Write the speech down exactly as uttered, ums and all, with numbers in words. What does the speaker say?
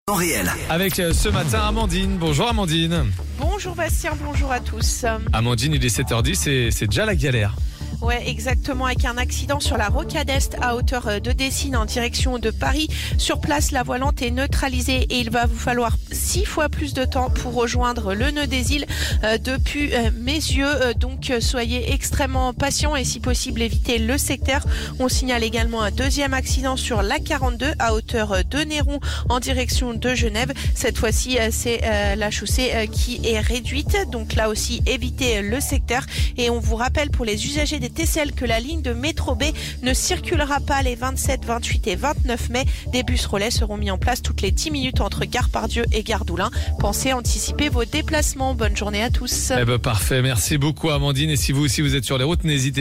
En réel. Avec euh, ce matin Amandine. Bonjour Amandine. Bonjour Bastien, bonjour à tous. Amandine, il est sept heures dix et c'est déjà la galère. Ouais, exactement, avec un accident sur la rocade Est à hauteur de Dessines en direction de Paris. Sur place, la voie lente est neutralisée et il va vous falloir six fois plus de temps pour rejoindre le nœud des îles euh, depuis euh, Messieux. Euh, donc, euh, soyez extrêmement patients et si possible, évitez le secteur. On signale également un deuxième accident sur l'A quarante-deux à hauteur de Néron en direction de Genève. Cette fois-ci, euh, c'est euh, la chaussée euh, qui est réduite. Donc là aussi, évitez le secteur. Et on vous rappelle pour les usagers des T C L que la ligne de métro B ne circulera pas les vingt-sept, vingt-huit et vingt-neuf mai. Des bus relais seront mis en place toutes les dix minutes entre Gare Pardieu et Gare d'Oulin. Pensez à anticiper vos déplacements. Bonne journée à tous. Eh ben parfait, merci beaucoup Amandine. Et si vous aussi vous êtes sur les routes, n'hésitez